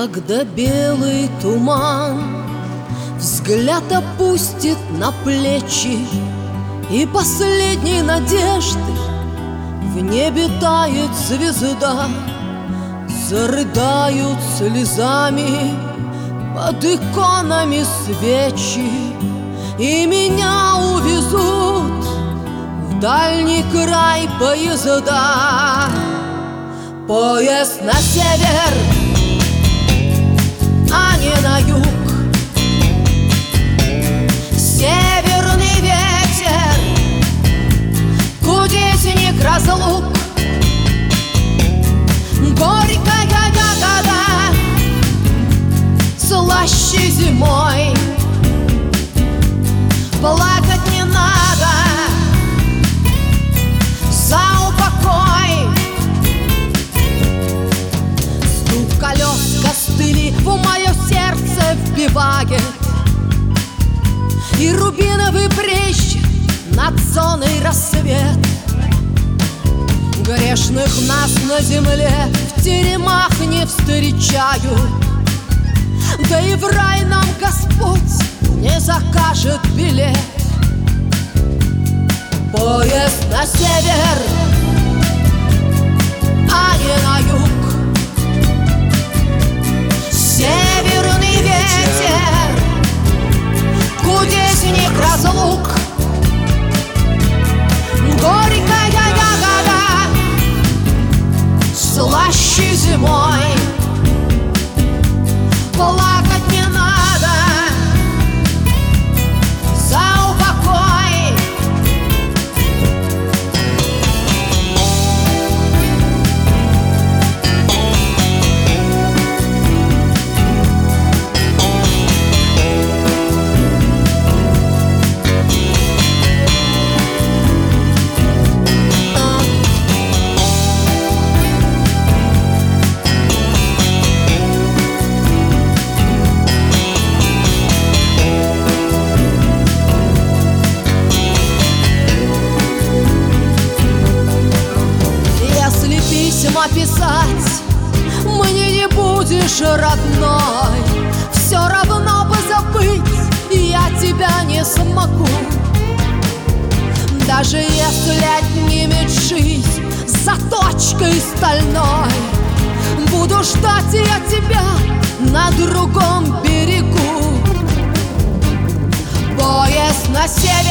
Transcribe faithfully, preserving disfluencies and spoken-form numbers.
Когда белый туман взгляд опустит на плечи, и последней надежды в небе тает звезда, зарыдают слезами под иконами свечи, и меня увезут в дальний край поезда. Поезд на север, а не на юг. Северный ветер, кудесник разлук. Горькая ягода, слаще зимой. Плакать не надо за упокой. Стук колес костыли в мое сердце вбивает, и рубиновый брещет над зоной рассвет. Грешных нас на земле в теремах не встречают, да и в рай нам Господь не закажет билет. Поезд на север, а не на юг. Северный ветер, кудесник разлук. Горькая ягода, слаще зимой. Плакать не надо за упокой. Писать мне не будешь, родной, все равно бы забыть я тебя не смогу. Даже если отнимет жизнь заточкой стальной, буду ждать я тебя на другом берегу. Поезд на север,